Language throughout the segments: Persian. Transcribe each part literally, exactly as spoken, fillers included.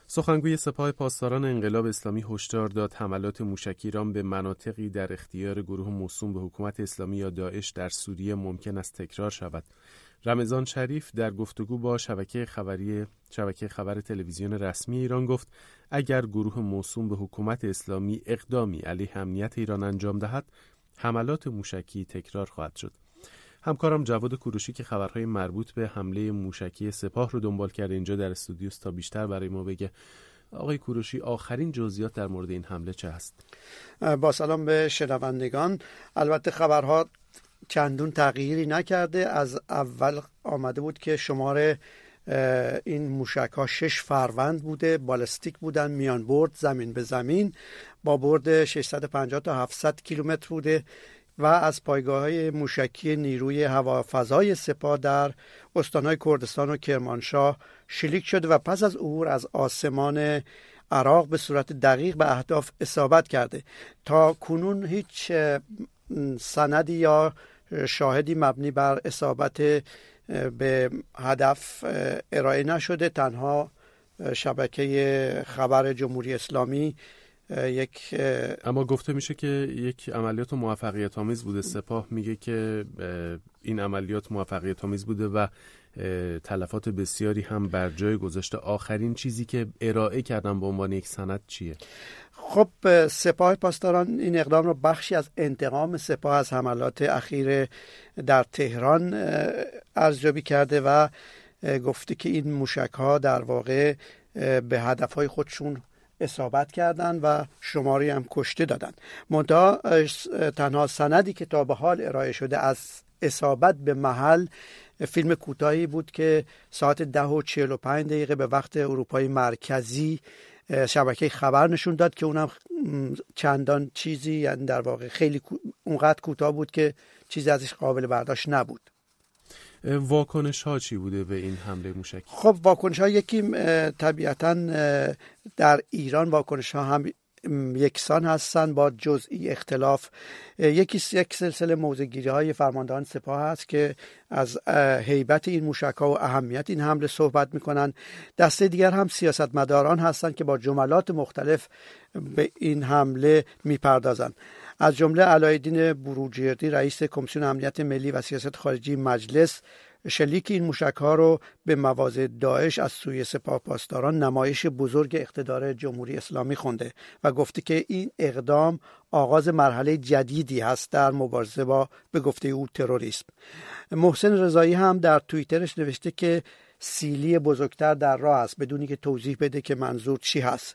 سخنگوی سپاه پاسداران انقلاب اسلامی هشدار داد حملات موشکی ایران به مناطقی در اختیار گروه موسوم به حکومت اسلامی یا داعش در سوریه ممکن است تکرار شود. رمضان شریف در گفتگو با شبکه خبری شبکه خبر تلویزیون رسمی ایران گفت اگر گروه موسوم به حکومت اسلامی اقدامی علیه امنیت ایران انجام دهد، حملات موشکی تکرار خواهد شد. همکارم جواد کوروشی که خبرهای مربوط به حمله موشکی سپاه رو دنبال کرده اینجا در استودیوست تا بیشتر برای ما بگه. آقای کوروشی، آخرین جزئیات در مورد این حمله چه هست؟ با سلام به شنوندگان. البته خبرها چندون تغییری نکرده. از اول آمده بود که شمار این موشک ها شش فروند بوده، بالستیک بودن، میان برد زمین به زمین با برد ششصد و پنجاه تا هفتصد کیلومتر بوده و از پایگاه‌های موشکی نیروی هوافضای سپاه در استان‌های کردستان و کرمانشاه شلیک شده و پس از عبور از آسمان عراق به صورت دقیق به اهداف اصابت کرده. تا کنون هیچ سندی یا شاهدی مبنی بر اصابت به هدف ارائه نشده. تنها شبکه خبر جمهوری اسلامی یک اما گفته میشه که یک عملیات موفقیت آمیز بوده. سپاه میگه که این عملیات موفقیت آمیز بوده و تلفات بسیاری هم بر جای گذاشته. آخرین چیزی که ارائه کردن به عنوان یک سند چیه؟ خب سپاه پاسداران این اقدام رو بخشی از انتقام سپاه از حملات اخیر در تهران ارزیابی کرده و گفته که این موشک ها در واقع به هدف های خودشون اصابت کردن و شماری هم کشته دادن. منتها تنها سندی که تا به حال ارائه شده از اصابت به محل فیلم کوتاهی بود که ساعت ده و چهل و پنج دقیقه به وقت اروپای مرکزی شبکه خبر نشون داد که اونم چندان چیزی، یعنی در واقع خیلی اونقدر کوتاه بود که چیزی ازش قابل برداشت نبود. واکنش ها چی بوده به این حمله موشکی؟ خب واکنش ها یکی طبیعتاً در ایران واکنش ها هم یکسان هستن با جزئی اختلاف. یکی یک سلسله موضع‌گیری های فرماندهان سپاه هست که از هیبت این موشک ها و اهمیت این حمله صحبت میکنن. دسته دیگر هم سیاستمداران هستن که با جملات مختلف به این حمله میپردازن. از جمله علایالدین بروجردی رئیس کمیسیون امنیت ملی و سیاست خارجی مجلس شلیک این موشک ها رو به مواضع داعش از سوی سپاه پاسداران نمایش بزرگ اقتدار جمهوری اسلامی خونده و گفته که این اقدام آغاز مرحله جدیدی هست در مبارزه با به گفته او تروریسم. محسن رضایی هم در توییترش نوشته که سیلی بزرگتر در راه است، بدونی که توضیح بده که منظور چی هست.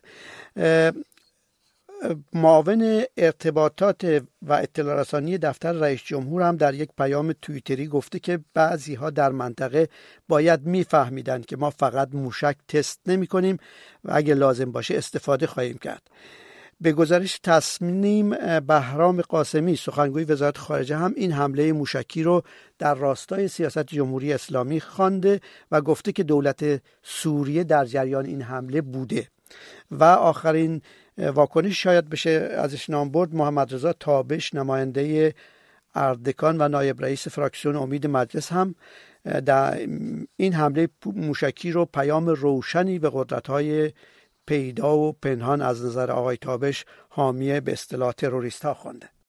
معاون ارتباطات و اطلاع رسانی دفتر رئیس جمهور هم در یک پیام توییتری گفته که بعضی ها در منطقه باید میفهمیدن که ما فقط موشک تست نمی کنیم و اگه لازم باشه استفاده خواهیم کرد. به گزارش تصمیم بهرام قاسمی سخنگوی وزارت خارجه هم این حمله موشکی رو در راستای سیاست جمهوری اسلامی خوانده و گفته که دولت سوریه در جریان این حمله بوده. و آخرین واکنش شاید بشه ازش نام برد محمد رضا تابش نماینده اردکان و نایب رئیس فراکسیون امید مجلس هم در این حمله موشکی رو پیام روشنی به قدرت‌های پیدا و پنهان از نظر آقای تابش حامی به اصطلاح تروریست ها خوانده.